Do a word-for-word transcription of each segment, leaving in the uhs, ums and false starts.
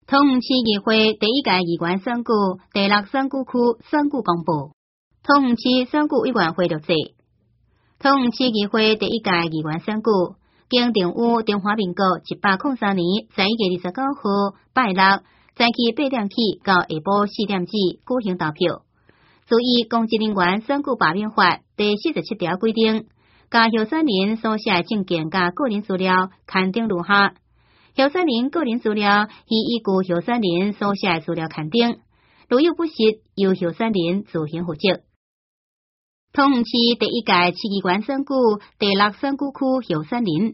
桃园市议会第一届议员选举第六选举区选举公布。桃园市选举委员会录制。桃园市议会第一届议员选举，经定于中华民国一百零三年十一月二十九号拜六早起八点起到下晡四点止举行投票。注意公职人员选举罢免法第四十七条规定，甲候选人所写的证件甲个人资料刊登如下。候选人个人资料需依据候选人所写的资料刊登，如有不实，由候选人自行负责。桃园市第一届市议员选举第六选举区候选人：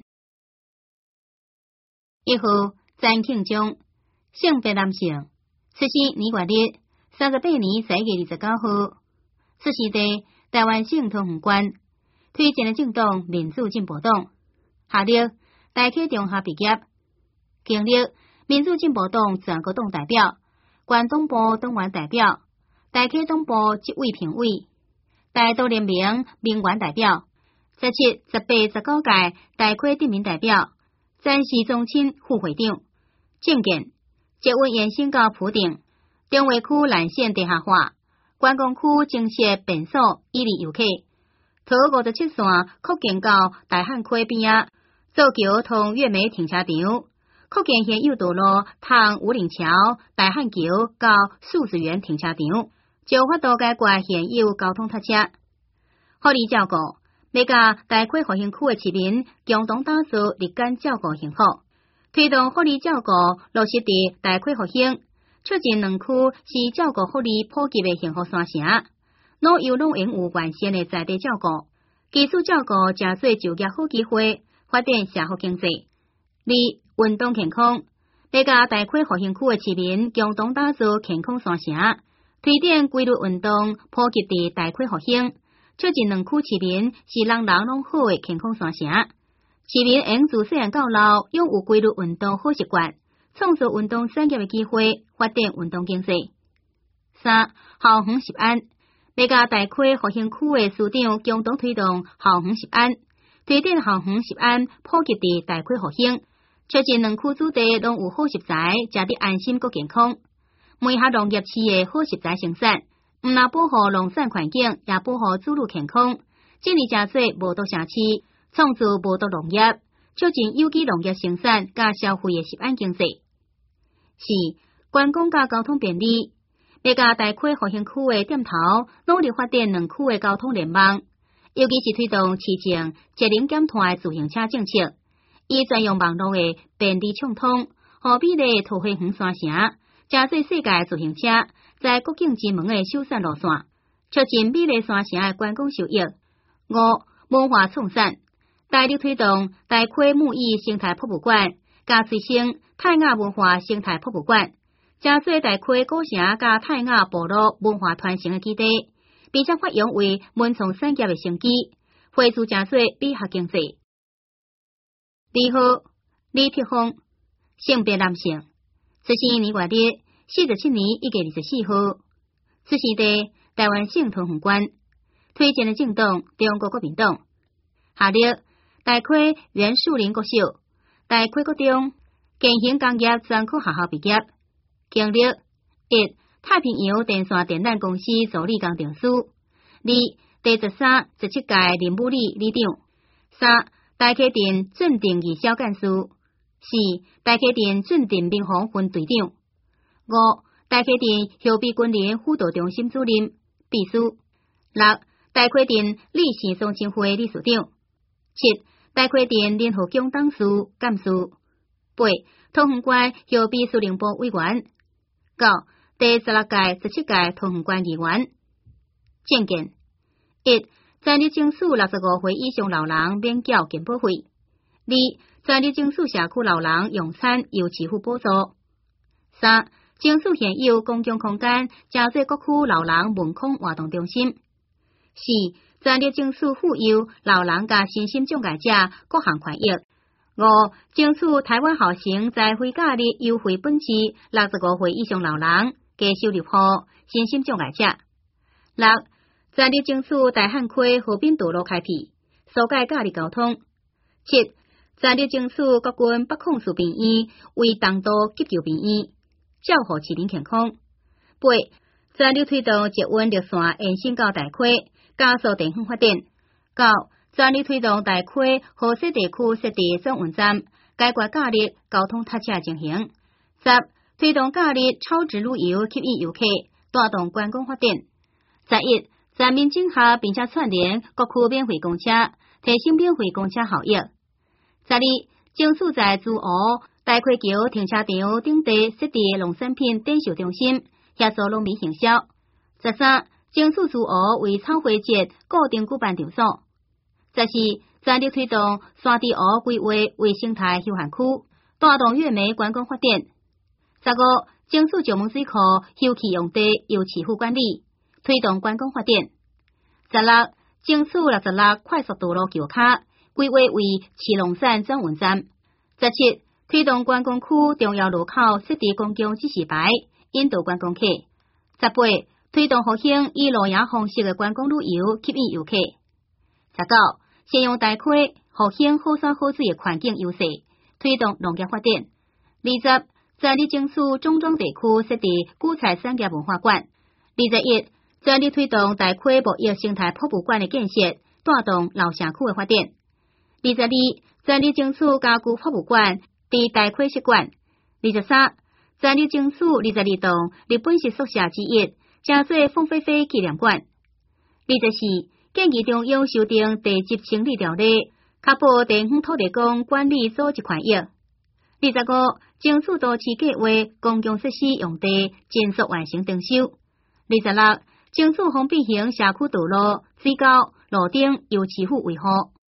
一号詹庆忠，性别男性，出生年月日三十八年十一月二十九号，出世地台湾省桃园县，推荐的政党民主进步党，学历台科中学毕业，经历民主进步党全国党代表、关东部党员代表、台科东部执委评委、台独联盟民员代表，十七、十八、十九届台科镇民代表，展示中心副会长，证件结婚延伸到埔顶，中华区蓝线地下化，关公区精设便所以利游客，桃五十七线扩建到大汉溪边啊，造桥通月美停车场。扩建现有道路通武岭桥、大汉桥到数字园停车场，就法度解决现有交通塞车。福利照顾，要甲大溪复兴区的市民共同打造日间照顾幸福，推动福利照顾落实伫大溪复兴，促进两区是照顾福利普及的幸福山城。老幼拢应有完善的在地照顾，基础照顾真侪就业好机会，发展社会经济。二、运动健康，要甲大溪复兴区的市民共同打造健康山城，推展规律运动，普及伫大溪复兴，促进两区市民是人人拢好的健康山城。市民应自细汉到老拥有规律运动好习惯，创造运动产业的机会，发展运动经济。三、校园食安，要甲大溪复兴区的市长共同推动校园食安，推展校园食安，普及伫大溪复兴。促进两区子弟拢有好食材，食得安心佮健康。每项农业市的好食材生产，毋但保护农产环境，也保护子女健康。建立真侪无毒城市，创造无毒农业，促进有机农业生产甲消费的食安经济。四、观光甲交通便利，要甲大溪复兴区的点头，努力发展两区的交通联网，尤其是推动市政节能减碳的自行车政策。以专用网络的便利畅通，互美丽桃花园山城，加侪世界自行车在国境之门的修缮路线，促进美丽山城的观光收益。五、文化创产，大力推动大溪木艺生态博物馆，加推升泰雅文化生态博物馆，加侪大溪古城甲泰雅部落文化传承的基地，并且发扬为文创产业的生机，惠助加侪美学经济。二号李铁峰，性别男性，出生年月日四十七年一月二十四号，出世地台湾省桃园县，推荐的政党中国国民党，学历大溪原树林国小、大溪国中建行工业专科学校毕业，经历一、太平洋电线电缆公司助理工程师，二、第十三、十七届林武理理长，三、大溪镇镇定义小干事，四、大溪镇镇定民防分队长，五、大溪镇后备军人辅导中心主任、秘书，六、大溪镇理事双亲会理事长，七、大溪镇联合共董事干事，八、桃园县后备司令部委员，九、第十六届、十七届桃园县议员。证件一、全日政府六十五岁以上老人免缴健保费；二、全日政府社区老人用餐由支付补助；三、政府现有公共空间加做各区老人文康活动中心；四、全日政府富有老人甲身心障碍者各项权益；五、政府台湾好行在非假日优惠本次六十五岁以上老人加收入户身心障碍者；六、全日政府大汉溪河滨道路开辟，疏解假日交通；七、全日政府国军北控署病院为重度急救病院； 照护市民健康。八、全力推动捷运绿线延伸到大溪，加速地方发展。九、全力推动大溪河西地区设置转运站，解决假日交通塞车情形。十、推动假日超值旅游吸引游客，带动观光发展。十一、全面整合并且串联各区免费公车，提升免费公车效益。十二、政府在珠湖大溪桥停车场顶地设置农产品展售中心，协助农民行销。十三、政府珠湖为草花节固定举办场所。十四、全力推动山地湖规划为生态休闲区，带动月眉观光发展。十五、政府石门水库休憩用地由市府管理，推动观光发展。十六、政府六十六快速道路桥卡规划为市农产转运站。十七、推动观光区重要路口设置公共指示牌，引导观光客。十八、推动复兴以露营方式的观光旅游，吸引游客。十九、善用大溪复兴好山好水的环境优势，推动农业发展。二十、全力争取中庄地区设置古菜产业文化馆。二十一、全力推动大溪牧业生态博物馆的建设，带动老城区的发展。二十二、全力争取家具博物馆伫大溪设馆。二十三、全力争取二十二栋日本式宿舍之一，正做凤飞飞纪念馆。二十四、建议中央修订地质清理条例，确保地方土地公管理组织权益。二十五、政府都市计划公共设施用地尽速完成征收。二十六、政府封闭型社区道路、水沟、路顶由市府维护。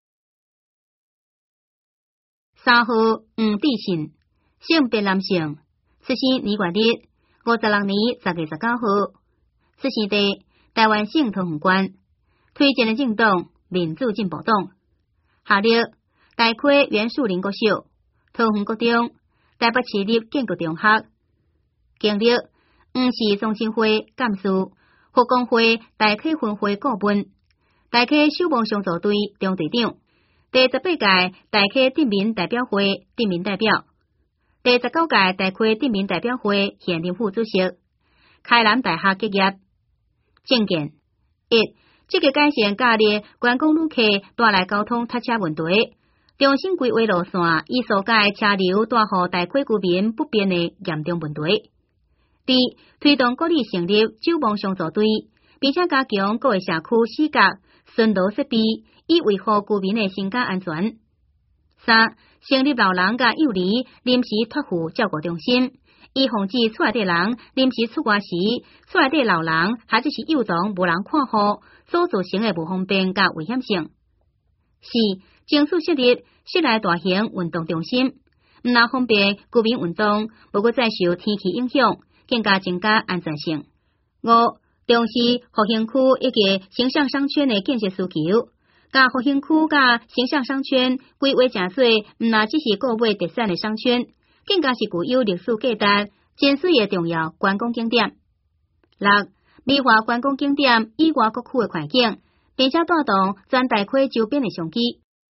三号黄帝信，性别男性，出生年月日五十六年十月十九号，出生地台湾省桃园县，推荐的政党民主进步党，学历大溪原树林国小、桃园国中、台北市立建国中学，经历黄氏中心会干事、福光会大溪分会顾问、大溪守望相助队中队长。第十八届大溪镇民代表会镇民代表，第十九届大溪镇民代表会现任副主席，开南大学毕业。政见一、积极改善假日观光旅客带来交通塞车问题，重新规划路线，以疏解车流带予大溪居民不便的严重问题。二、推动国立成立守望相助队，并且加强各个社区死角巡逻设备，以维护居民的身家安全。三、成立老人甲幼儿临时托付照顾中心，以防止厝内底人临时出外时，厝内底老人或者是幼童无人看护所造成的不方便甲危险性。四、政府设立室内大型运动中心，毋但方便居民运动，无过再受天气影响，更加增加安全性。五、重视复兴区以及形象商圈的建设需求，甲复兴区甲形象商圈规划正做，毋但只是购买特产的商圈，更加是具有历史价值、真水的重要观光景点。六、美化观光景点以外各区的环境，并且带动全大溪周边的商机。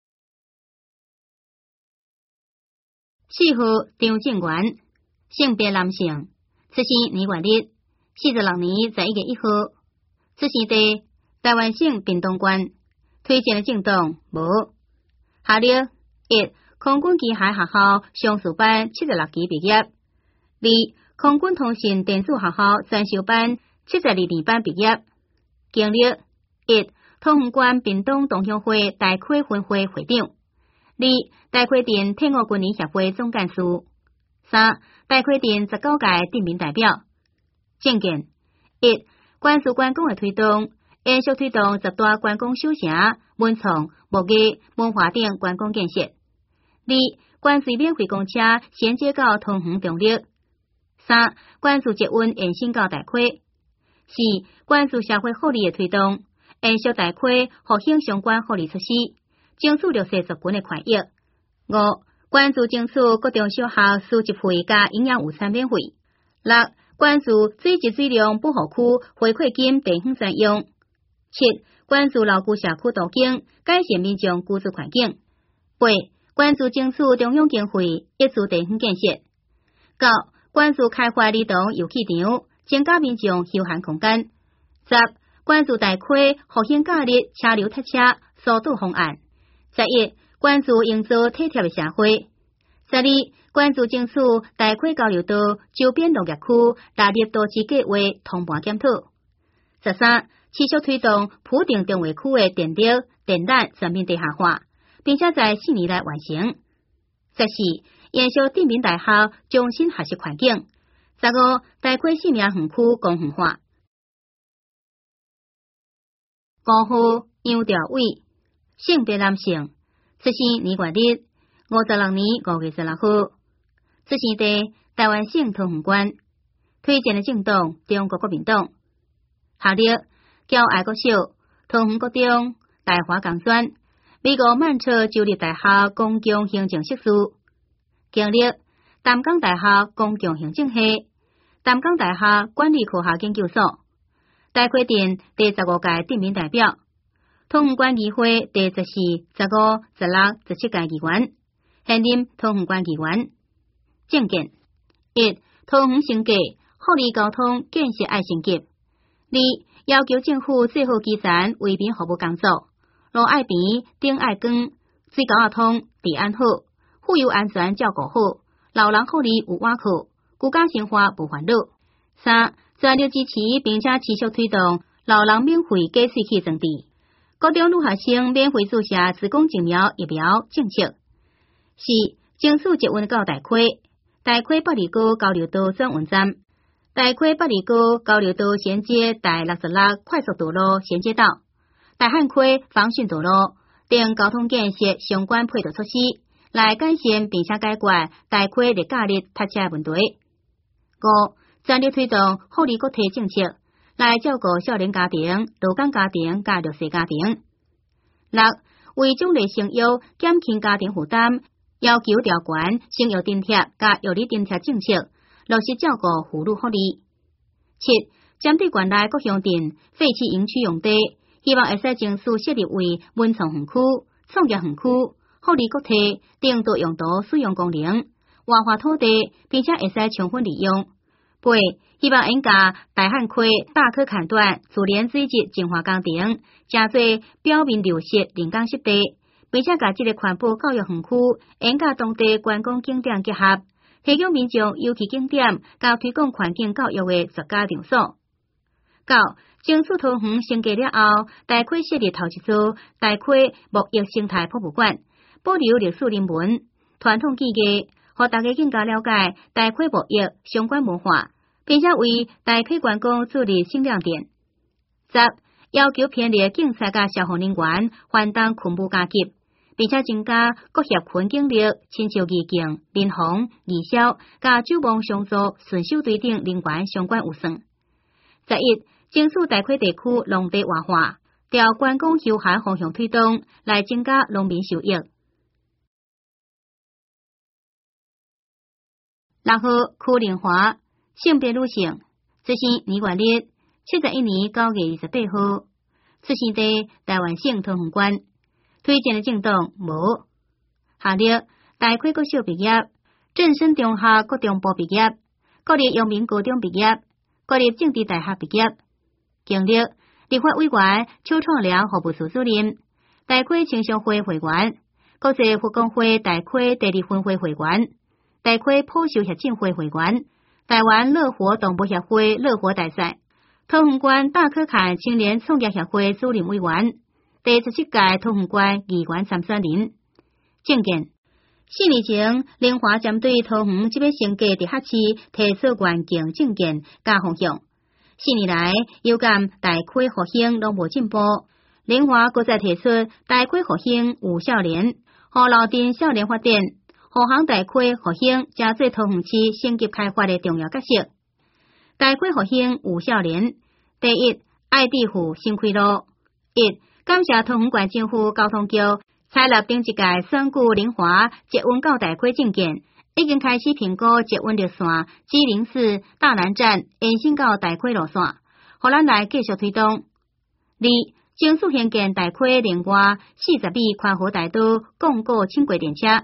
四号张正元，性别男性，出生年月日四十六年十一月一号，出生地台湾省屏东县，推荐的政党无。学历一、空军机械学校上士班七十六级毕业；二、空军通信电子学校专修班七十二年班毕业。经历一、桃园县屏东同乡会大溪分会会长；二、大溪镇退伍军人协会总干事；三、大溪镇十九届镇民代表。政见一、关注观光的推动，延续推动十大观光首城、文创、牧艺、文化等观光建设。二、关注免费公车衔接到桃园中立。三、关注捷运延伸到大溪。四、关注社会福利的推动，延续大溪复兴相关福利措施，争取弱势族群的权益。五、关注争取各中小学输一费加营养午餐免费。六、关注水质水量保护区回馈金地方专用。七、关注老旧社区途径，改善民众居住环境。八、关注争取中央经费，挹注地方建设。九、 关注开发儿童游戏场，增加民众休闲空间。十、关注大溪复兴假日车流塞车疏导方案。十一、关注营造体贴的社会。十二、关注政府大溪交流道周边农业区纳入都市计划通盘检讨。十三、持续推动普定中卫区的电力、电缆全面地下化，并且在四年内完成。十四、延续镇民大校终身学习环境。十五、大溪市名园区公园化。五号杨兆伟，性别男性，出生年月日五十六年五月十六号，出生地台湾省桃园县，推荐的政党中国国民党，学历交爱国小、桃园国中、大华工专、美国曼彻州立大学公共行政硕士，经历淡江大学公共行政系、淡江大学管理科学研究所。大溪镇第十五届镇民代表，桃园县议会第十四、十五、十六、十七届议员，现任桃园县议员。政见：一、桃园升级福利交通建设爱升级；二、要求政府做好基层为民服务工作，路爱平、灯爱光、水沟爱通、治安好、妇幼安全照顾好，老人福利有瓦靠，居家生活无烦恼。三、全力支持并且持续推动老人免费加水器装置，高中女学生免费注射子宫疫苗疫苗政策。四、政府捷运到大溪，大溪八里高交流道转运站，大溪八里高交流道衔接第六十六快速道路衔接道，大汉溪防汛道路等交通建设相关配套措施，来改善并且解决大溪日假日塞车问题。五、全力推动福利国体政策，来照顾少年家庭、劳工家庭、甲弱势家庭。六、为奖励生育，减轻家庭负担，要求调悬生育津贴甲育儿津贴政策，落实照顾妇女福利。七、针对县内各乡镇废弃营区用地，希望会使政府设立为文创园区、创业园区、福利国体等多用途使用功能，活化土地，并且会使充分利用。八、希望应加大汉溪大溪坎段自然水质净化工程，加做表面流失人工湿地，并且甲这个环保教育园区应甲当地观光景点结合，提供民众游憩景点甲推广环境教育的绝佳场所。九、政府桃园升级了后，大溪设立头一座大溪牧业生态博物馆，保留历史人文、传统技艺，让大家更加了解大溪牧业相关文化，并且为大溪观光注入新亮点。十、要求偏离警察甲消防人员还当勤务加急，并且增加各协群警力，亲像义警、民防、义消、甲救亡相助、顺手队等人员相关预算。十一、政府大溪地区农地活化，朝观光休闲方向推动，来增加农民收益。六号邱玲华，性别女性，出生年月日七十一年九月二十八号，出生地台湾省桃园县，推荐的政党无。学历大溪国小毕业，正升中学国中部毕业，国立阳明高中毕业，国立政治大学毕业。经历立法委员、邱创良服务处主任，大溪青商会会员，国际复工会大溪第二分会会员，大溪普修协进会会员，台湾乐活动物协会乐活大赛，桃园县大溪坎青年创业协会主任委员，第十七届桃园县议员参选人。政见：四年前，林华针对桃园这边升级地下市提出愿景政见加方向。四年来，有感大溪复兴拢无进步，林华搁再提出大溪复兴有少年，和老镇少年发展，护航大溪复兴加做桃园市升级开发的重要角色。大溪复兴有少年，第一，爱地府新开路。一、感谢桃园县政府交通局采纳顶一届选举林华捷运到大溪政见，已经开始评估捷运绿线、基零四、大南站延伸到大溪路线，互咱来继续推动。二、政府兴建大溪另外四十米宽和大道共构轻轨电车，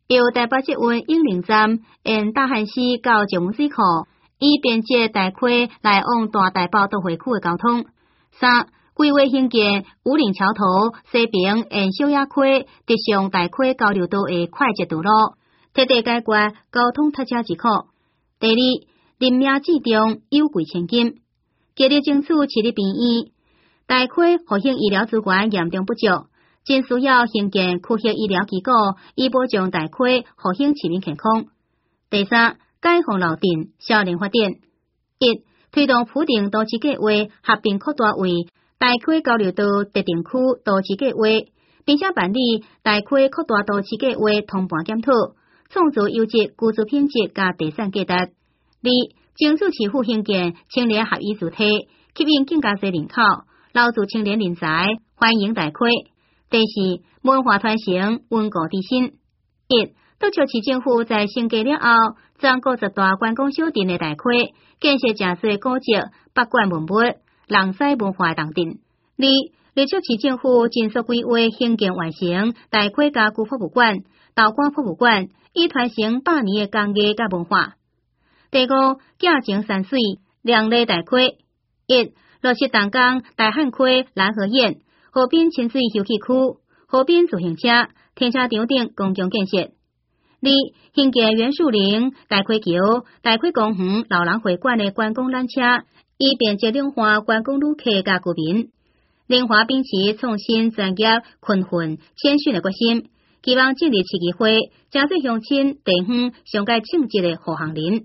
由台北捷运永宁站沿大汉溪到石门水库，以便捷大溪来往大台北都会区的交通。三、规划兴建武陵桥头西边沿小野溪直上大溪交流道的快捷道路，彻底解决交通塞车之苦。第二，人命至重，有贵千金，极力争取市立病院。大溪复兴医疗资源严重不足，真需要兴建区域医疗机构，以保障大溪复兴市民健康。第三，解放路镇少年发展。一、推动普定都市计划合并扩大为大溪交流道特定区都市计划，并且办理大溪扩大都市计划通盘检讨，创造优质居住品质甲地产价值。二、争取市府兴建青年合医主体，吸引更加侪人口，留住青年人才，欢迎大溪。第四，文化传承，稳固之心。一、督促市政府在升格了后，将五十大观光小镇的大溪建设真侪古迹、百馆文物、人西文化的重镇。二、力促市政府尽速规划兴建完成大溪家具博物馆、豆干博物馆，以传承百年的工艺甲文化。第五，敬情山水，亮丽大溪。一、落实动工大汉溪蓝河堰、河滨亲水休憩区、河滨自行车、停车场等公共建设。二、兴建袁树林、大溪桥、大溪公园、老人会馆的观光缆车，以便接量化观光旅客甲居民。联华秉持创新专业、勤奋谦逊的决心，希望建立市议会，加速乡亲地方上界庆节的护航人。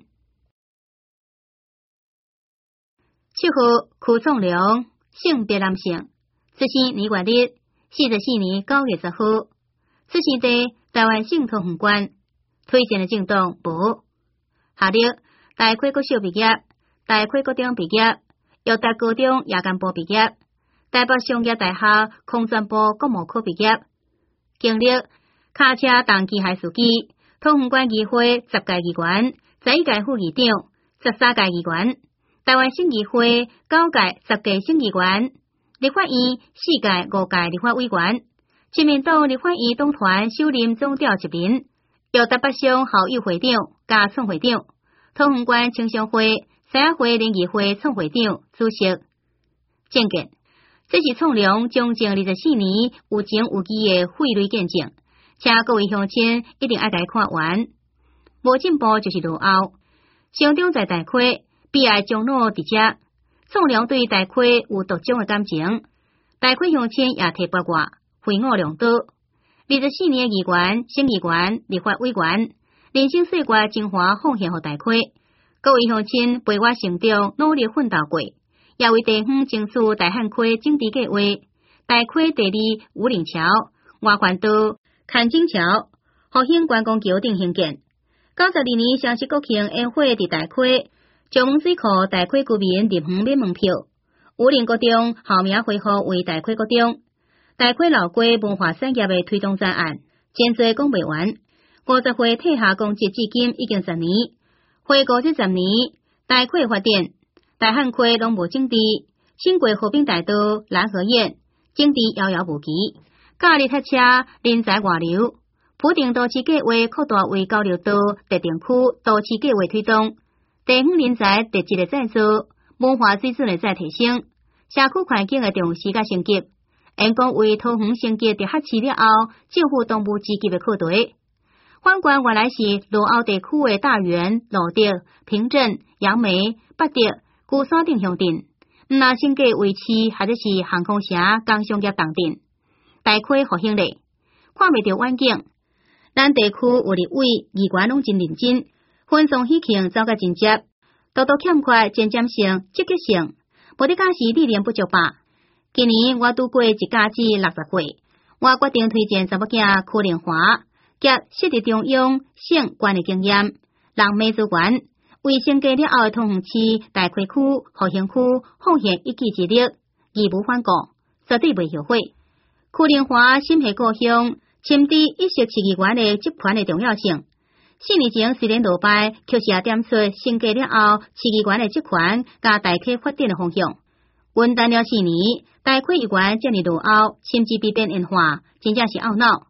祝福区创良，性别男性，出生年月日四十四年九月十号，出生地台湾省桃园县，推荐的政党无。学历大溪国小毕业，大溪国中毕业，育达高中夜间部毕业，台北商业大学空转部国贸科毕业。经历卡车动机械司机，桃园县议会十届议员，十一届副议长，十三届议员。台湾省议会九届十届省议员，立法院四届五届立法委员，亲民党立法院党团首任总召一名，由台北乡校友会长加创会长，桃园县青商会、西雅会联谊会创会长、主席。政见，这是创良将近二十四年有情有义的费类见证，请各位乡亲一定爱家看完。无进步就是落后，乡长在大溪。必爱将老伫遮，创良对大溪有独钟的感情。大溪乡亲也提拔我，惠我良多。二十四年的议员、省议员、立法委员，人生岁月精华奉献给大溪。各位乡亲陪我成长，努力奋斗过，也为地方争取大汉溪整治计划。大溪第二武陵桥、外环道、垦景桥、复兴观光桥等兴建。九十二年双十国庆宴会伫大溪。石门水库大溪居民入园免门票，武陵国中校名恢复为大溪国中。大溪老街文化产业的推动专案，真侪讲袂完。五十岁退下公职至今已经十年，回顾这十年，大溪发展，大汉溪拢无整治，经过河滨大道、蓝河堰，整治遥遥无期。假日塞车，人才外流，普定都市计划扩大为交流道特定区都市计划推动。地方人才特质的再造，文化水准的再提升，社区环境的重视甲升级，因讲为桃园升级伫学市了后，政府动务积极的扩大。反观原来是落后地区的大园、罗德、平镇、杨梅、八德、鼓山等乡镇，毋若升级维持或者是航空城、工商业重镇，大溪复兴咧，看袂到远景。咱地区有立委、议员拢真认真。分送喜庆走甲真接，多多欠缺前瞻性、积极性，无得假是历练不足吧。今年我拄过一甲子六十岁，我决定推荐查某囝柯玲华，及设立中央省管理经验，人美资源，为升格了后的桃园市大溪区、复兴区奉献一己之力，义无反顾，绝对袂后悔。柯玲华心系故乡，深知一席市议员的集权的重要性。四年前虽然落败，却是也点出升格了后市议员的职权甲大溪发展的方向。稳担了四年，大溪议员这么落后，甚至必变演化，真正是懊恼。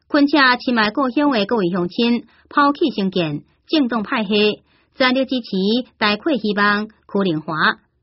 昆车深爱故乡的各位乡亲，抛弃成见，正动派系，全力支持大会希望邱玲华。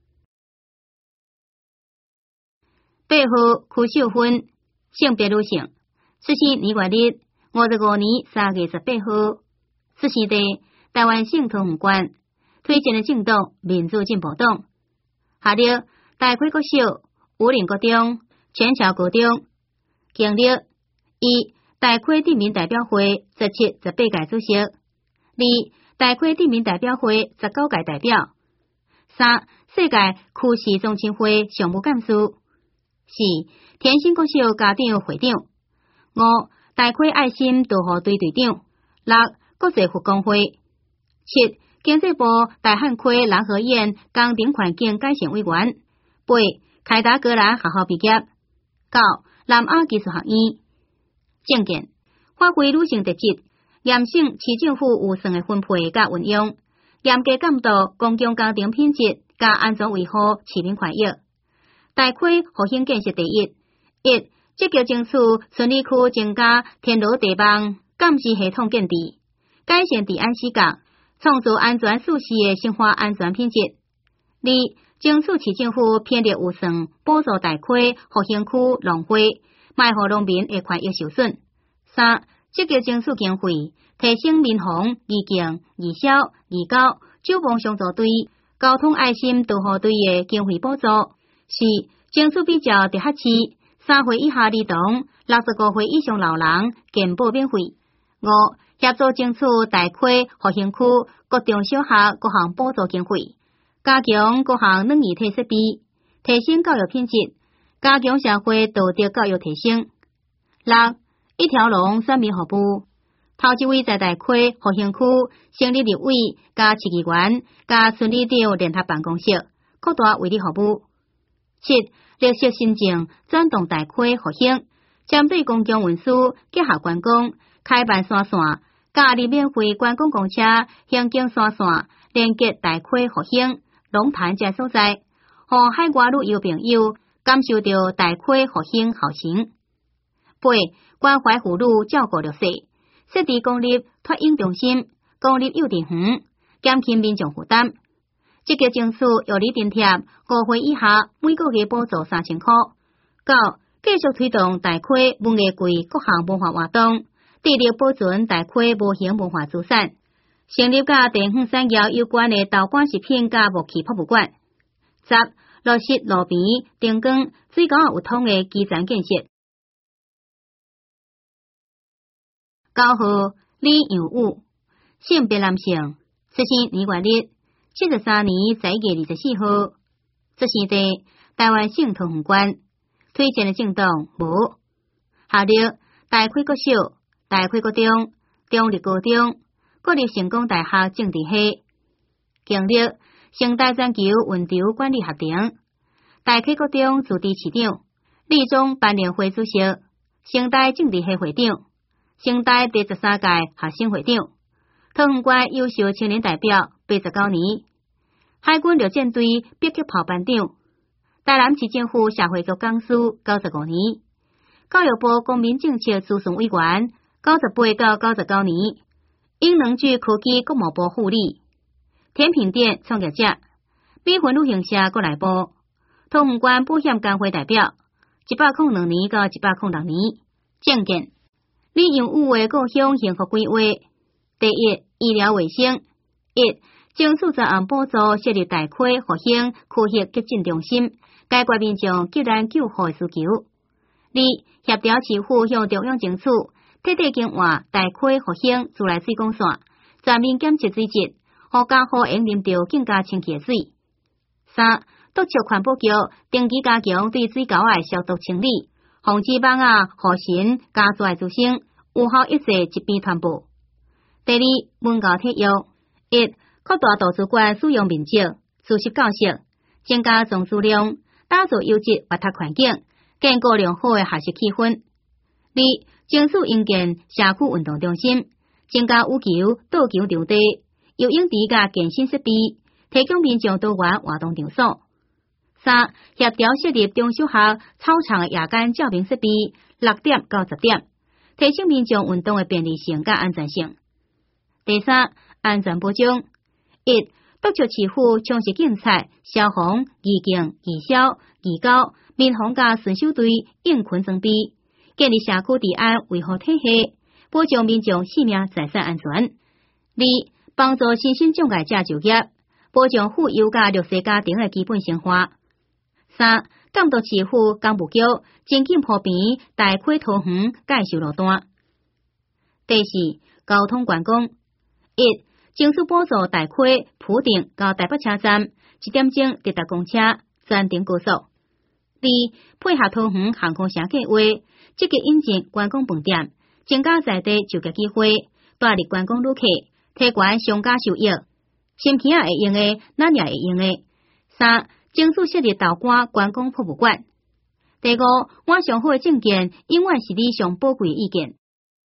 八号邱秀芬，性别女性，出生年月日五十五年三月十八号，此时地台湾省桃园县，推荐的政党民主进步党，下列大会国小、武林国中、全桥高中，经历一大会地民代表会十七、十八届主席，二大会地民代表会十九届代表，三世界区市中心会常务干事，四天星国小家长会长，五大会爱心导护队队长，六国际复工会，七经济部大汉区南河县工程环境改善委员，八凯达格兰学校毕业，九南亚技术学院。政见发挥女性特质，严省市政府预算的分配甲运用，严格监督公共工程品质甲安全维护市民权益。大会复兴建设第一，一积极争取村里区增加天罗地网监视系统建立，改善治安死角，创造安全舒适的生活安全品质。二争取市政府编列预算补助大会复兴区农会，卖互农民的权益受损。三积极争取经费，提升民防、义警、义消、义交、救亡相助队、交通爱心导护队的经费补助。四争取比较直辖市三岁以下儿童、六十五岁以上老人健保免费。五协助争取大会复兴区各中小学各项补助经费，加强各项软硬体设备，提升教育品质，加强社会道德教育提升。六一条龙选民服务，头一位在大区复兴区成立立委加市议员加村里长联合办公室，扩大为你服务。七绿色新政转动大区复兴，针对公共运输结合观光，开办山线，加入免费观光公车行经山线，连接大区复兴龙潭这所在，让海外旅游朋友感受到大区复兴好行。八关怀妇女照顾弱势，设置公立托婴中心、公立幼稚园，减轻民众负担。积极争取幼儿津贴，五岁以下每个月补助三千块。九继续推动大区文艺季各项文化活动，致力保存大区无形文化资产，成立甲地方产业有关的导管食品甲木器博物馆。十落实路边、灯光、水沟有通的基层建设。九号李杨武，性别男性，出生年月日七十三年十一月二十四号，出生地台湾省桃园县，推荐的政党无。下列大区国小、大区国中、中立高中、国立成功大学政治系，经历成大全球运筹管理协定，大区国中驻地市长，立中班联会主席，成大政治系会长。成大第十三届学生会长，桃园县优秀青年代表八十九年，海军陆战队迫击炮班长，台南市政府社会局讲师九十五年，教育部公民政策咨询委员九十八到九十九年，英能具科技国务部副理，甜品店创业者，美魂旅行社国内部，桃园县保险工会代表，一百零两年到一百零六年，政见。李杨武的故乡幸福规划：第一，医疗卫生；一，争取专案补助设立大区复兴区域急诊中心，解决民众急难救护的需求；二，协调市府向中央争取，彻底强化大区复兴自来水管线，全面检测水质，互家户用啉到更加清气的水；三，督促环保局定期加强对水沟的消毒清理，防止蚊啊、河神、家鼠的滋生，有效抑制疾病传播。第二，文教体育：一，扩大图书馆使用面积，熟悉教室，增加藏书量，打造优质阅读环境，建构良好的学习气氛。二，争取营建社区运动中心，增加羽球、倒球场地、游泳池甲健身设备，提供民众多元活动场所。三，协调设立中小学操场的夜间照明设备，六点到十点， 提升民众运动的便利性甲安全性。第三，安全保障。一、督促市府充实警察、消防、义警、义消、义交、民防甲巡守队应群装备，建立社区治安维护体系，保障民众性命财产安全。二、帮助新兴障碍者就业，保障富有甲弱势家庭的基本生活。三、监督市府工务局增进铺平大溪桃园介绍路段。第四，交通管控。一、政府补助大溪、普定到台北车站一点钟直达公车，专程高速。二、配合桃园航空城计划，积极引进观光饭店，增加在地就业机会，带入观光旅客，提悬商家收益。新起啊会用的，咱也会用的。三、政府设立豆干观光博物馆。第五，我上好的证件永远是你上宝贵的意见。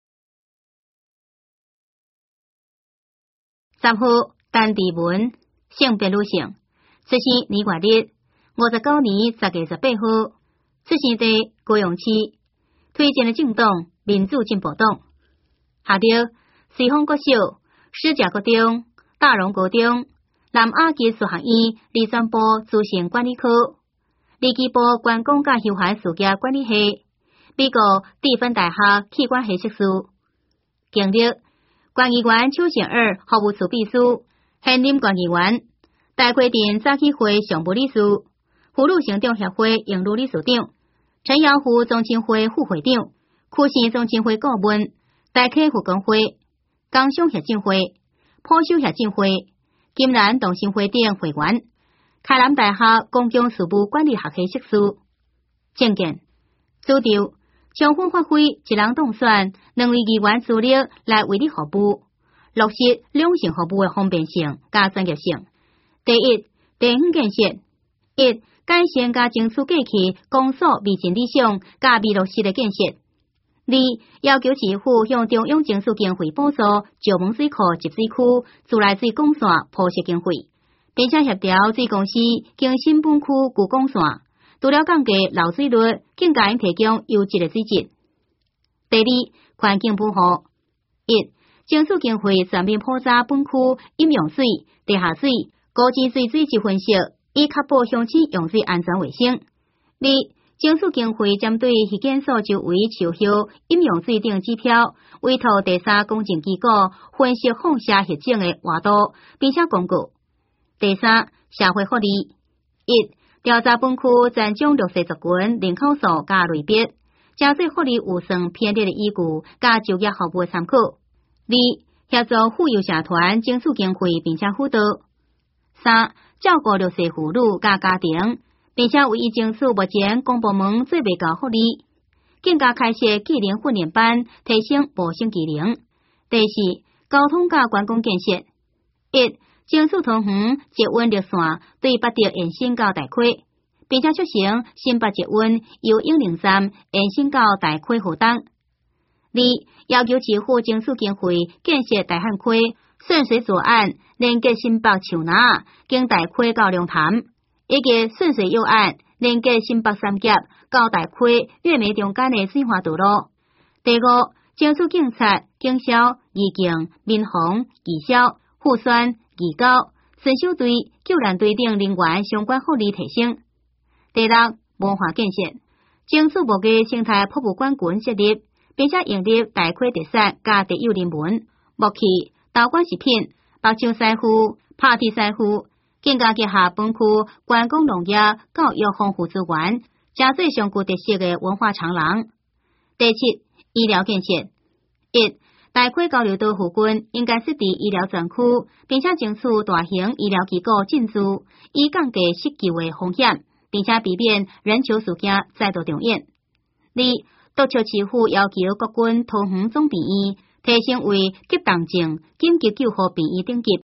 十号，陈志文，性别女性，出生年月日五十九年十月十八号，出生地高雄市，推荐的政党民主进步党，下着随风国小、史家国中、大荣高中、南亚技术学院理专部资讯管理科、理基部观光甲休闲事业管理系，美国蒂芬大学器官系硕士，经历关议员邱显二服务处秘书，现任关议员，大溪镇早起会常务理事，妇女行政协会营女理事长，陈瑶湖中青会副会长，区县中青会顾问，大溪妇工会、工商协进会、普修协进会、金兰同心会等会员，开南大学公共事务管理学系硕士。证件主张充分发挥一人当选两位议员资历来为你服务，落实两性服务的方便性加专业性。第一，地方建设。一、改善加争取过去公所未尽理想加未落实的建设。二、要求市府向中央争取经费补助石门水库集水区自来水管线铺设经费，并且协调水公司经新本区旧管线，除了降低漏水率，更加应提供优质的水质。第二，环境保护。一、争取经费全面普查本区饮用水、地下水、高质水水质分析，以确保乡亲用水安全卫生。二、争取经费针对迄检所周围树叶、饮用水等指标，委托第三公证机构分析放射核种的活度，并且公告。第三，社会福利。一、调查本区全种弱势族群人口数加类别，加税福利有算偏低的依据，加就业服务的参考。二、协助妇幼社团争取经费，并且辅导。三、照顾弱势妇女甲家庭，并且为伊争取目前公部门最未够福利，更加开设技能训练班，提升谋生技能。第四，交通甲观光建设。一、争取桃园捷运绿线对北调延伸到大溪，并且促成新北捷运由永宁站延伸到大溪河东。二、要求市府争取经费建设大汉溪顺水左岸连接新北树林，经大溪到龙潭，以及顺水右岸连接新北三甲到大溪月眉中间的水花道路。第五，争取警察、警消、义警、民防、义消、护宣、义交、巡守队、救援队等人员相关福利提升。第六，文化建设，争取木艺生态博物馆群设立，并且引入大溪特产加特有人文、木器、陶管食品、白酱师傅、拍铁师傅，更加结合本区观光农业、教育丰富资源，加最上具特色的文化长廊。第七，医疗建设。一、大溪交流道附近应该设置医疗专区，并且争取大型医疗机构进驻，以降低失救的风险，并且避免人潮事件再度重演。二、督促市府要求各军桃园总病院提升为急动症紧急救护病院等级。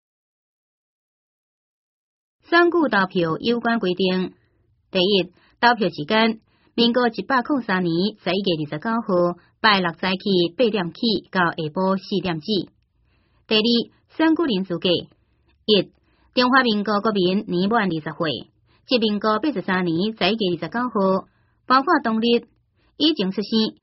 选举投票有关规定。第一，投票时间：民国一百零三年十一月二十九号，拜六早起八点起到下晡四点止。第二，选举人资格：一、中华民国国民年满二十岁，即民国八十三年十一月二十九号，颁发当日以前出生，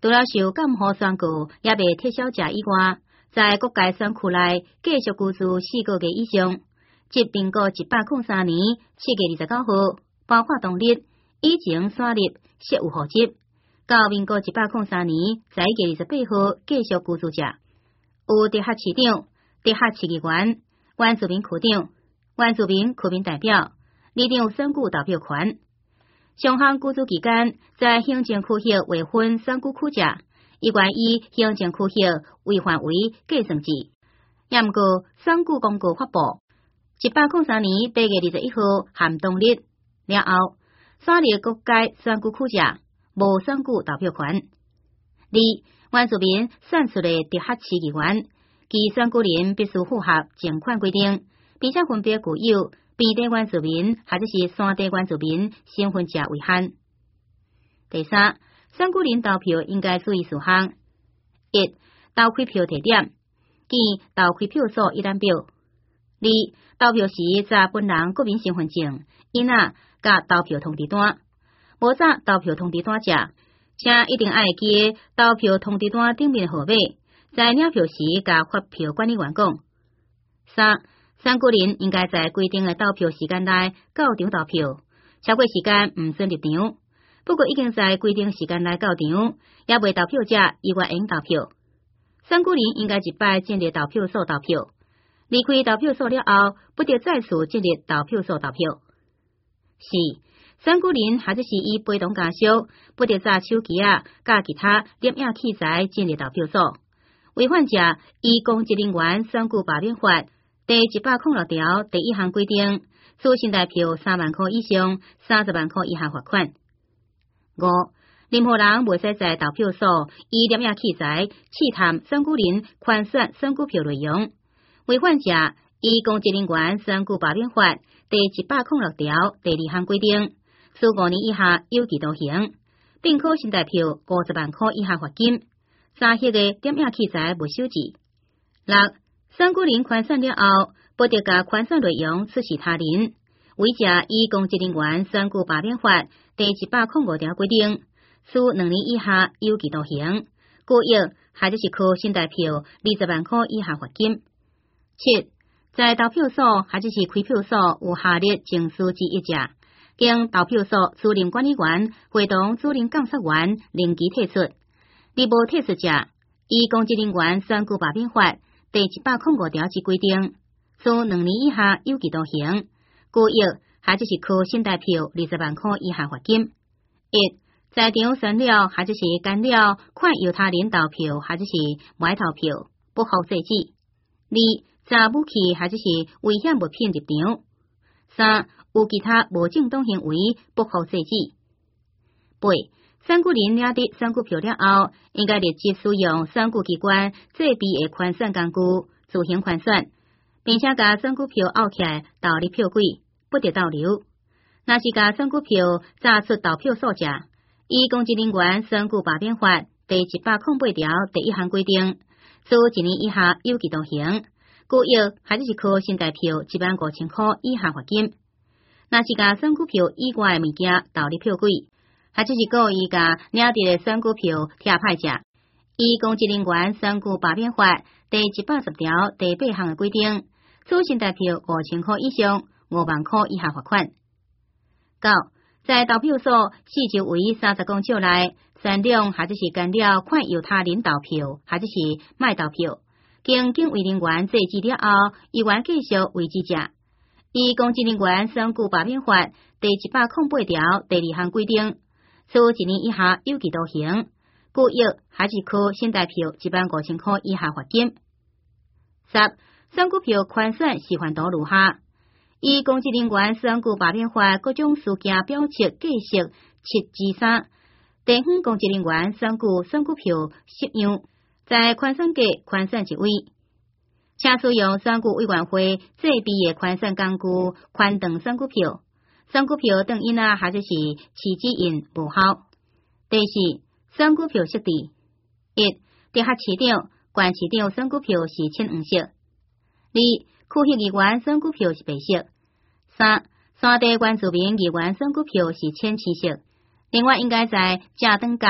除了受监护选购也未撤销者以外，在各界选区内继续居住四个月以上，即民国一百零三年七月二十九号颁发当日以前选立设有户籍，到民国一百零三年十一月二十八号继续居住者，有直辖市长、直辖市议员、原住民区长、原住民区民代表、里长选举投票权。上项居住期间，在行政区域未分选举区者，依原以行政区域为范围计算制。也毋过选举公告发布，一百零三年八月二十一号含当日了后，选立各界选举区者无选举投票权。二、原住民选出的直辖市议员，其选举人必须符合前款规定，并且分别具有边地原住民或者是山地原住民身份者为限。第三，选举人投票应该注意事项：一、投开票地点，见投开票所一览表；二、投票时查本人国民身份证、印仔甲投票通知单。无查投票通知单者，请一定爱记投票通知单顶面号码，在领票时甲发票管理员讲。三、选举人应该在规定的投票时间内到场投票，超过时间毋准入场。不过已经在规定时间内到场，也未投票者依原应投票。选举人应该一摆进入投票所投票，离开投票所了后，不得再次进入投票所投票。四、选举人或者是以陪同家属，不得揸手机啊，甲其他摄影器材进入投票所。违反者，依公职人员选举罢免法第一百零六条第一项规定，处新台票三万块以上、三十万块以下罚款。五、任何人袂使在投票所以摄影器材试探选举人圈选选举票内容。违反者，依公职人员选举罢免法第一百零六条第二项规定，处五年以下有期徒刑，并可新台票五十万块以下罚金。三迄个摄影器材没收治。六、选举人圈选了后，不得甲圈选内容出示他人，违者依公职人员选举罢免法第一百零五条规定，处两年以下有期徒刑、故意或者是扣新台票二十万块以下罚金。七、在投票所或者是开票所有下列证书之一者，经投票所主任管理员会同主任监察员另其提出，你无提出者，依公职人员选举罢免法第一百零五条之规定，处两年以下有期徒刑、故意或者是扣新台票二十万块以下罚金。一、在场选了或者是干了看由他人投票或者是买投票，不合制止。二、查武器或者是危险物品入场。三、有其他无正当行为，不合制止。八、选举人领得选举票了后，应该立即使用选举机关制备的圈选工具自行圈选，并且甲选举票拗起来投入票柜，不得倒流。若是甲选举票炸出投票所者，依公职人员选举罢免法第一百零八条第一项规定，处一年以下有期徒刑、故意或者是扣新台票一万五千块以下罚金。若是甲选举票以外的物件投入票柜，或者是故意甲领得的选举票贴歹者，依公职人员选举罢免法第一百十条第八项的规定，处新台票五千块以上、五万块以下罚款。九、在投票所四周围三十公尺内，善良或者是干了看由他人投票或者是卖投票，经警卫人员制止了后，依原继续维持者，依公职人员选举罢免法第一百零八条第二项规定，处一年以下有期徒刑、故意或是扣新台票一万五千块以下罚金。十、选举票圈选是犯道如下：依公职人员选举罢免法各种事件表册计设七之三，地方公职人员选举选举票适样，在圈选格圈选一位，请使用选举委员会制备的圈选工具圈断选举票，选举票断印啊或者是刺指印无效。第四、选举票色地：一、直辖市长、县市长选举票是浅黄色；二、区域议员选举票是白色；三、山地原住民议员选举票是浅青色。另外，应该在正灯角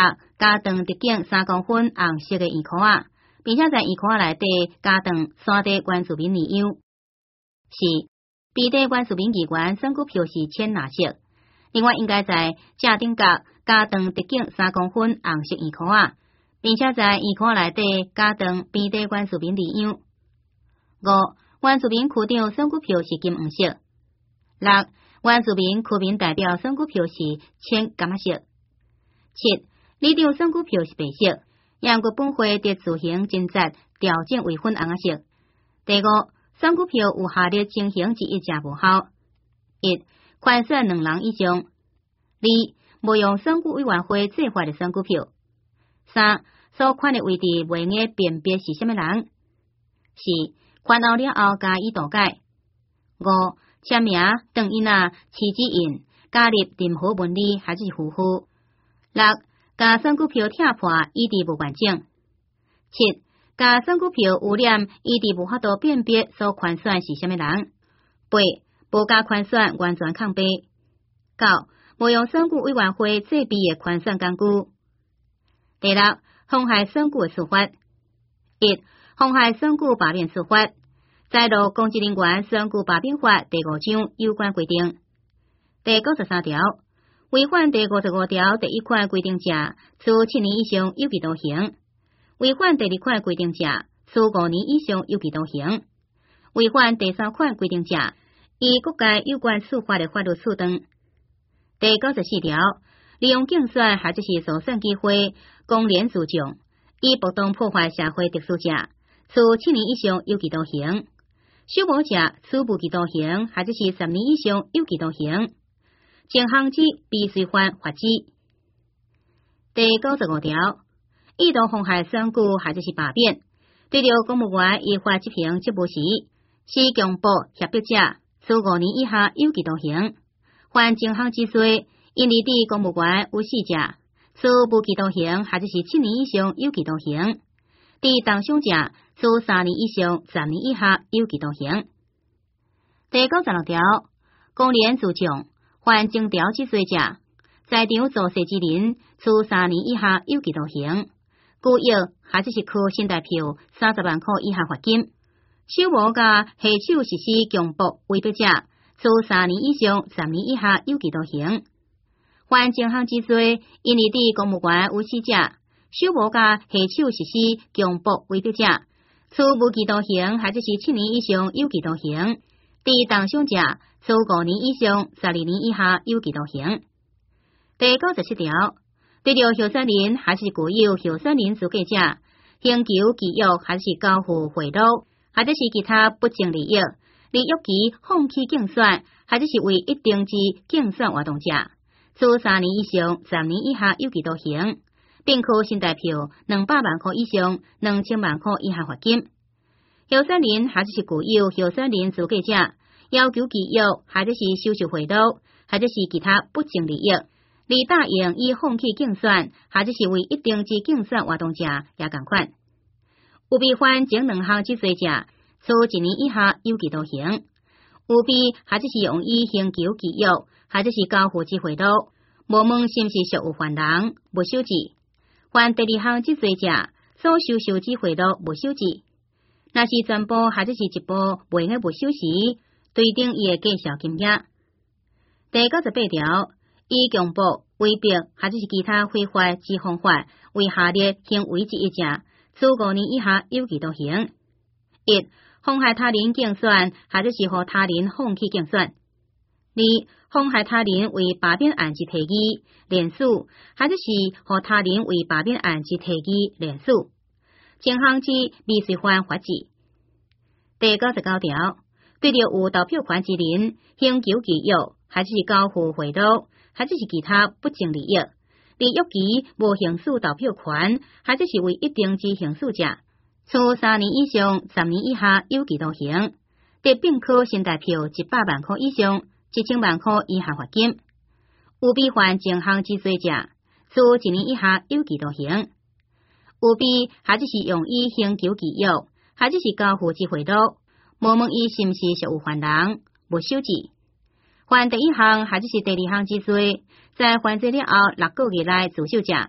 加长直径三公分红色的圆箍仔，并且在圆箍仔内底加长三块原住民字样。四、B地原住民议员选举票是浅蓝色。另外，应该在正顶角加长直径三公分红色圆箍仔，并且在圆箍仔内底加长B地原住民字样。五、原住民区长选举票是金黄色。六、原住民区民代表选举票是浅橄榄色。七、里长选举票是白色。杨国本会得自行侦查调整为粉红色。第五，选举票有下列情形之一者无效：一、宽选两人以上；二、无用选举委员会制发的选举票；三、所款的位置未用辨别是什么人；四、宽后了后加以涂改；五、签名、长印啊、刺指印加入任何文字还是符符；六、甲选举票拆破，以致无完整；七、甲选举票污染，以致无法度辨别所宽选是什么人；八、无甲宽选完全抗白；九、无用选举委员会制备的宽选工具。第六，妨害选举的处罚：一、妨害选举罢免处罚，在路公职人员选举罢免法第五章有关规定。第九十三条。违反第五十五条第一款规定者，处七年以上有期徒刑；违反第二款规定者，处五年以上有期徒刑；违反第三款规定者，依各界有关处罚的法律处分。第九十四条，利用竞选或者是所选机会，公然自重，以不当破坏社会秩序者，处七年以上有期徒刑；守无者，处无期徒刑或者是十年以上有期徒刑。前项之必须犯法之。第九十五条，意图妨害选举或者是罢免，对着公务员依法执行职务时，是强迫胁迫者，处五年以下有期徒刑；犯前项之罪，因利抵公务员有事者，处无期徒刑或者是七年以上有期徒刑；抵当伤者，处三年以上十年以下有期徒刑。第九十六条，公然自重。犯征调之罪者，在场作事之人，处三年以下有期徒刑；故意或者是扣身代票三十万块以下罚金；手无甲下手实施强迫威逼者，处三年以上十年以下有期徒刑。犯前项之罪，因利抵公务员有事者，手无甲下手实施强迫威逼者，处无期徒刑或者是七年以上有期徒刑；抵当伤者，处五年以上十二年以下有期徒刑。第九十七条，对着候选人还是具有候选人资格者，刑求羁押还是交付贿赂，或者是其他不正利益，利诱其放弃竞选，或者是为一定之竞选活动者，处三年以上十年以下有期徒刑，并扣新台票两百万块以上两千万块以下罚金。候选人或者是具有候选人资格者，要求羁押，或者是收受贿赂，或者是其他不正利益，你答应以放弃竞选，或者是为一定之竞选活动者也同款。有被犯前两项之罪者，处一年以下有期徒刑；有被或者是用以刑求羁押，或者是交付之贿赂，无问是毋是属有犯人，无收治。犯第二项之罪者，所收受之贿赂无收治。若是全部或者是一部未用没收时，对定伊的计销金额。第九十八条，以强迫、威逼或者是其他非法之方法为下列行为之一者，处五年以下有期徒刑：一、妨害他人竞选，或者是互他人放弃竞选；二、妨害他人为罢免案之提议、联署，或者是互他人为罢免案之提议、联署。前项之必须犯法治。第九十九条，对着有投票权之人，刑求羁押，或者是交付贿赂，或者是其他不正利益，利诱其无行使投票权，或者是为一定之行使者，处三年以上十年以下有期徒刑，得并科新台票一百万块以上一千万块以下罚金。有被犯前项之罪者，处一年以下有期徒刑。有被或者是用以刑求羁押，或者是交付之贿赂，无问伊是毋是属有犯人，无收治。犯第一项或者是第二项之罪，在犯罪了后六个月内自首者，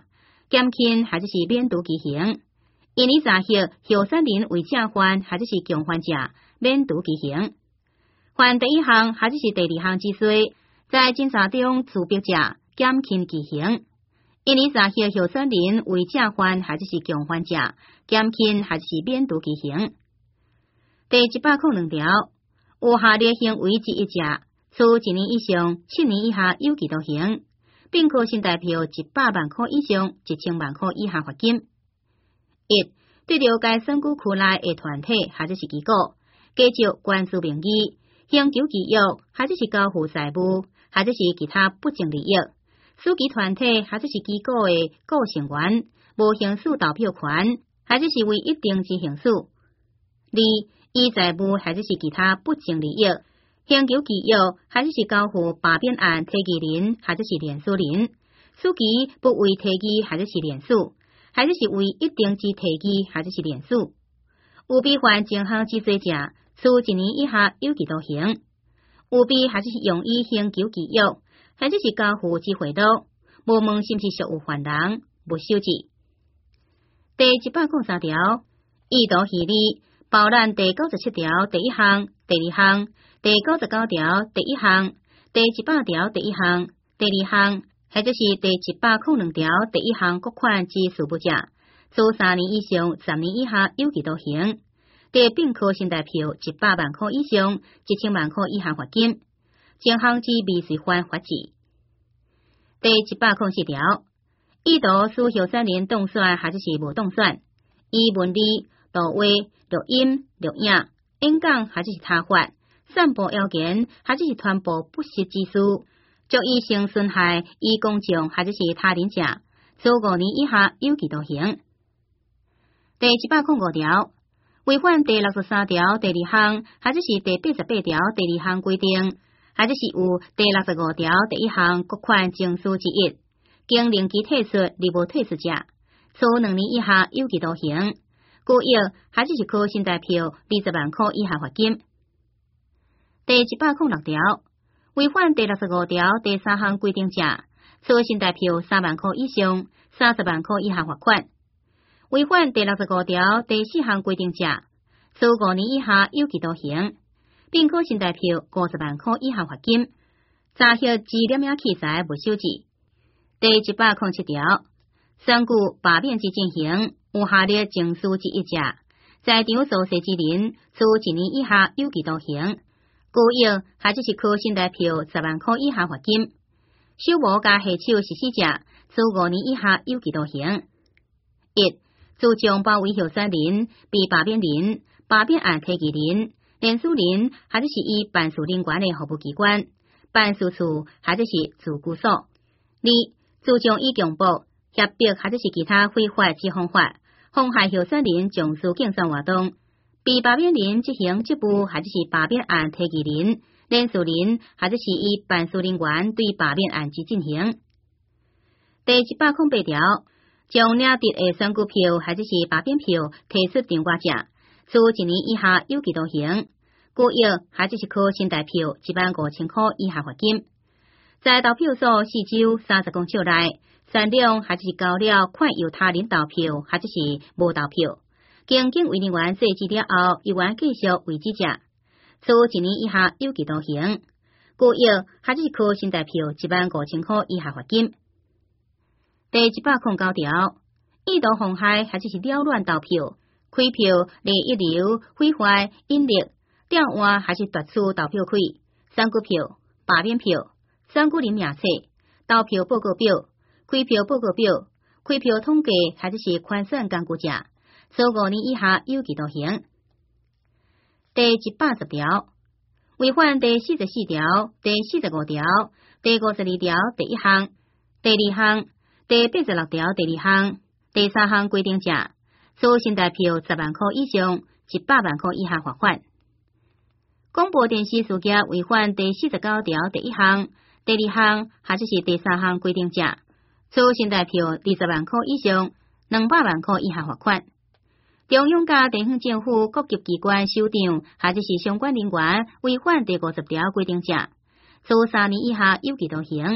减轻或者是免除其刑。因以诈欺后三人为正犯或者是共犯者，免除其刑。犯第一项或者是第二项之罪，在侦查中自逼者，减轻其刑。因以诈欺后三人为正犯或者是共犯者，减轻或者是免除其刑。第一百零两条，有下列行为之一者，处一年以上七年以下有期徒刑，并可新台币一百万块以上一千万块以下罚金。一、对着该选举区内的团体或者是机构，加借官司名义，行求其约或者是交付财物，或者是其他不正利益，使其团体或者是机构的构成员无行使投票权，或者是为一定之行使。二、以财物或者是其他不正利益，行求其约或者是交付罢免案提议人或者是联署人，使其不为提议或者是联署。或者是为一定之提议，或者是联署，有被犯前项之罪者，处一年以下有期徒刑；有被或者是用以行求其约，或者是交付之贿赂，无问是毋是属有犯人，没收治。第一百零三条，意图虚伪，包含第九十七条第一项、第二项、第九十九条第一项、第一百条第一项、第二项。或者是第一百零两条第一项各款之事务者，处三年以上十年以下有期徒刑，第并科新台票一百万块以上一千万块以下罚金，前项之未遂犯罚治。第一百零四条，意图使候选人当选或者是无当选，以文字、图画、录音、录影、演讲或者是他法，散布谣言或者是传播不实之事。足以性损害以公众或者是他人者，处五年以下有期徒刑。第一百零五条，违反第六十三条第二项，或者是第八十八条第二项规定，或者是有第六十五条第一项各款情事之一，经令其退出而无退出者，处两年以下有期徒刑，故意或者是科新台票二十万块以下罚金。第一百零六条。违反第六十五条第三项规定者，处新台票三万块以上三十万块以下罚款；违反第六十五条第四项规定者，处五年以下有期徒刑，并可新台票五十万块以下罚金。诈欺之摄影器材没收治。第一百零七条，选举罢免之进行，有下列情事之一者，在场所涉之人，处一年以下有期徒刑。故意或者是科新台票十万块以下罚金，手无加下手实施者，处五年以下有期徒刑。一、主张包围候选人、被罢免人、罢免案提议人、联署人，或者是以办事人员的服务机关、办事处或者是自居所。二、主张以强迫、胁迫或者是其他非法之方法，妨害候选人从事竞选活动。被罢免人执行职务，或者是罢免案提议人、联署人，或者是以办事人员对罢免案之进行。第一百零八条，将领得的选举票或者是罢免票提出场外者，处一年以下有期徒刑，故意或者是可新台票一万五千块以下罚金。在投票所四周三十公尺内，善良或者是交了款由他人投票，或者是无投票。经警卫人员设置了后，有缘继续为之者，处一年以下有期徒刑，故意或者是可新台票一万五千块以下罚金。第一百零九条，意图妨害或者是扰乱投票、开票、利益流、毁坏、隐匿、调换或是夺取投票开、选举票、罢免票、选举人名册、投票报告表、开票报告表、开票统计或者是宽选工具者。处五年以下有期徒刑。第一百十条，违反第四十四条、第四十五条、第五十二条第一项、第二项、第八十六条第二项、第三项规定者，处新台票十万块以上一百万块以下罚款。广播电视事业违反第四十九条第一项、第二项或者是第三项规定者，处新台票二十万块以上两百万块以下罚款。中央甲地方政府各级机关首长或者是相关人员违反第五十条规定者，处三年以下有期徒刑，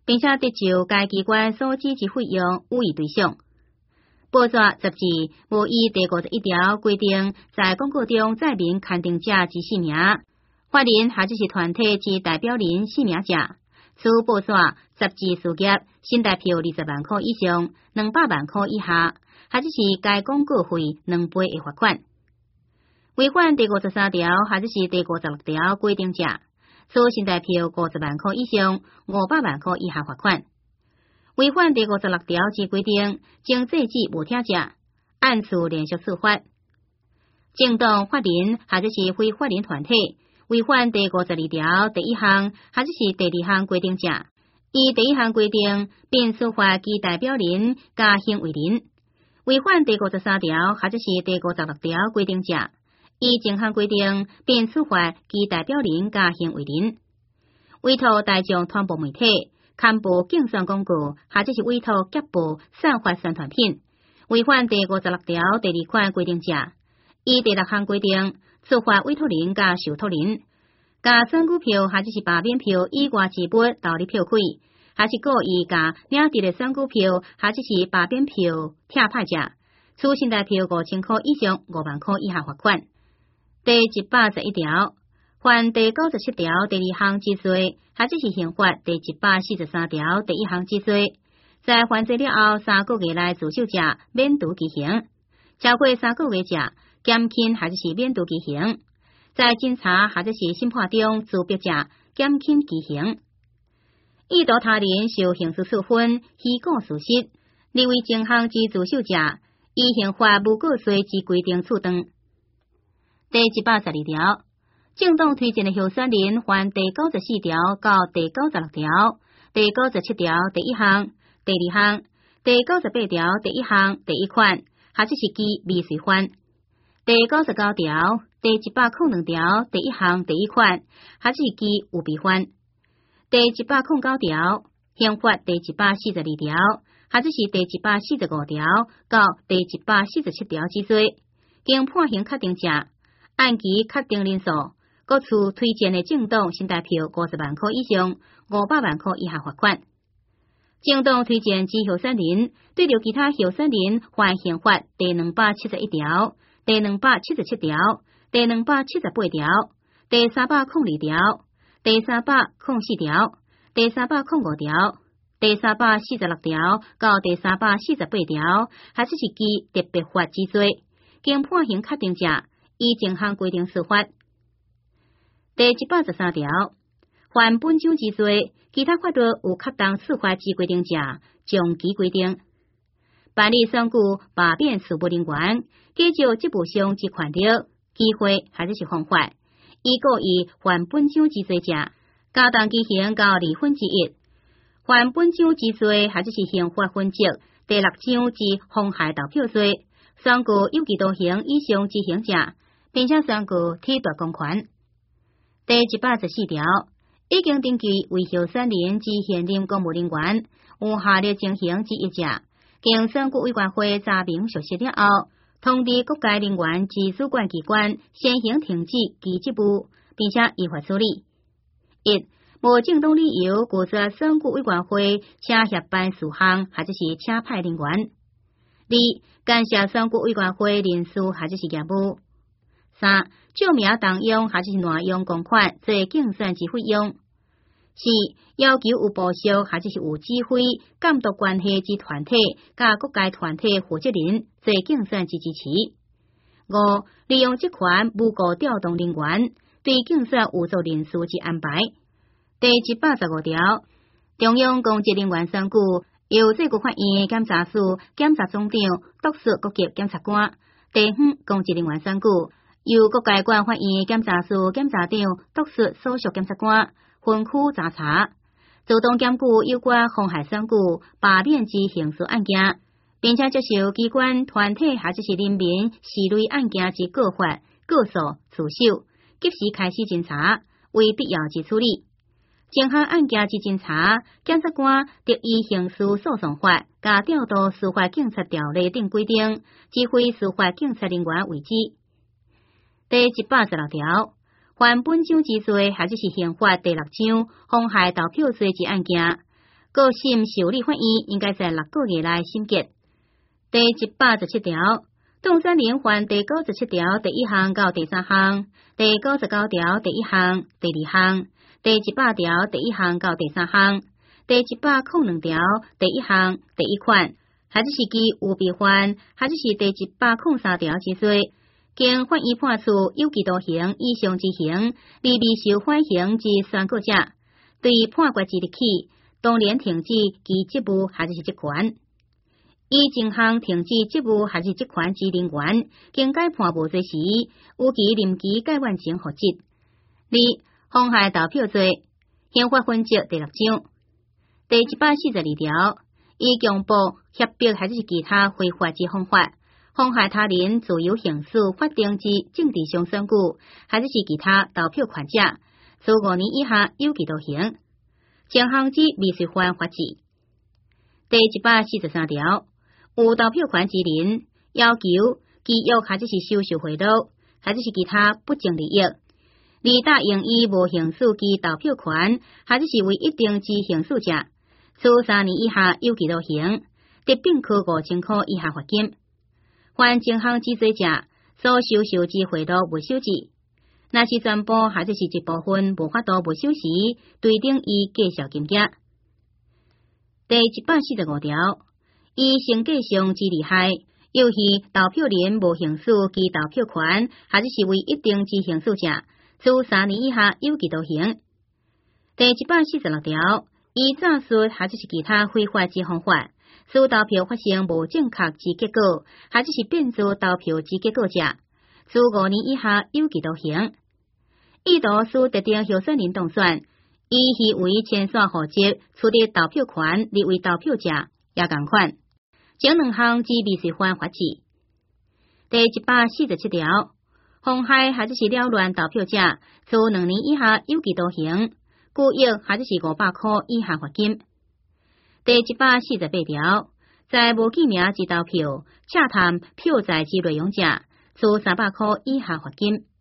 并且得就该机关所指之费用予以对象。报纸杂志无依第五十一条规定，在广告中载明刊登者之姓名，法人或者是团体之代表人姓名者。此报纸杂志事业新台票二十万块以上，两百万块以下，或者是该广告费两倍的罚款。违反第五十三条或者是第五十六条规定者，此新台票五十万块以上，五百万块以下罚款。违反第五十六条之规定，经制止无听者，按次连续处罚。政党、法人或者是非法人团体违反第五十二条第一项或者是第二项规定者，依第一项规定，并处罚其代表人加行为人；违反第五十三条或者是第五十六条规定者，依前项规定，并处罚其代表人加行为人；委托大众传播媒体刊布竞选广告，或者是委托夹布散发宣传品，违反第五十六条第二款规定者，依第六项规定，处罚委托人甲受托人，甲选举票或者是罢免票以外之物盗入票亏，或是故意甲领得的选举票或者是罢免票拆派者，处新台票五千块以上五万块以下罚款。第一百十一条，犯第九十七条第二项之罪，或者是刑法第一百四十三条第一项之罪，在犯罪了后三个月内自首者免除其刑，超过三个月者减轻或者是免除其刑，在侦查或者是审判中自闭者减轻其刑。意图他人受刑事处分，虚构事实，立为前项之自首者，依刑法无过罪之规定处分。第一百十二条，政党推荐的候选人犯第九十四条到第九十六条、第九十七条第一项、第二项、第九十八条第一项第一款，或者是其未遂犯；第九十九条、第一百零二条第一项第一款，或者是其有备犯；第一百零九条、刑法第一百四十二条，或者是第一百四十五条到第一百四十七条之罪，经判刑确定者，按其确定人数，各处推荐的政党新台票五十万块以上，五百万块以下罚款。政党推荐之候选人，对着其他候选人犯刑法第两百七十一条、第两百七十七条、第两百七十八条、第三百零二条、第三百零四条、第三百零五条、第三百四十六条到第三百四十八条，或者是其特别法之罪，经判刑确定者，依前项规定处罚。第一百十三条，犯本章之罪，其他法律有恰当处罚之规定者，将其规定。办理选举罢免事务人员，依照职务上之权利、机会或者是方法，依故意犯本章之罪者，加重其刑到二分之一。犯本章之罪或者是刑法分则第六章之妨害投票罪，选举有期徒刑以上之刑者，并且选举褫夺公权。第一百十四条，已经登记为候选人之现任公务人员，有下列情形之一者，经选举委员会查明属实了后，通知各界人员之主管机关先行停止其职务，并且依法处理。一、无正当理由拒绝选举委员会请协办事项或者是请派人员；二、干涉选举委员会人事或者是业务；三、借名动用或者是挪用公款做竞选之费用；四、要求有部属或者是有指挥、监督关系之团体，甲各界团体负责人做竞选之支持；五、利用职权诬告调动人员，对竞选有作人事之安排。第一百十五条，中央公职人员选举由最高法院检察署检察总长督促各级检察官；地方公职人员选举由各界管法院检察署检察长督促所属检察官分区查查，自动检举有关妨害选举、罢免之刑事案件，并且接受机关、团体或者是人民系类案件之告发、告诉、自首，及时开始侦查，为必要之处理。前项案件之侦查，检察官得依刑事诉讼法甲调度司法警察条例等规定，指挥司法警察人员为之。第一百十六条，犯本章之罪或者是刑法第六章妨害投票罪之案件， 个性受理法院应该在六个月内审结。第一百十七条，动产连环第九十七条第一项到第三项，第九十九条第一项、第二项，第一百条第一项到第三项，第一百零两条第一项第一款，或者是其有别犯，或者是第一百零三条之罪，经法院判处有期徒刑以上之刑，而未受缓刑之宣告者，对判决之日起，当然停止其职务或者是职权。以前项停止职务或是职权之人员，经改判无罪时，有期任期改换成复职。二、妨害投票罪，宪法分则第六章第一百四十二条，以强迫、胁迫或者是其他非法之方法，妨害他人自由行使法定之政治上选举，或者是其他投票权者，处五年以下有期徒刑。前项之未遂犯法治。第一百四十三条，有投票权之人，要求寄约或者是收受贿赂，或者是其他不正利益，而答应伊无行使其投票权，或者是为一定之行使者，处三年以下有期徒刑，得并科五千块以下罚金。犯前项之罪者，所收受之贿赂未收治，若是全部或者是一部分无法度未收时，对等于计销金额。第一百四十五条，以生计上之利害，尤其投票人无行使其投票权，或者是为一定之行使者，处三年以下有期徒刑。第一百四十六条，以诈术或者是其他非法之方法，使投票发生无正确之结果，或者是变做投票之结果者，处五年以下有期徒刑。意图使特定候选人当选，以其为签署户籍、取得投票权列为投票者，也同款。前两项之未遂犯法治。第一百四十七条，妨害或者是扰乱投票者，处两年以下有期徒刑，拘役或者是五百块以下罚金。第一百四十八条，在无记名之投票，洽谈票债之内容者，处三百块以下罚金。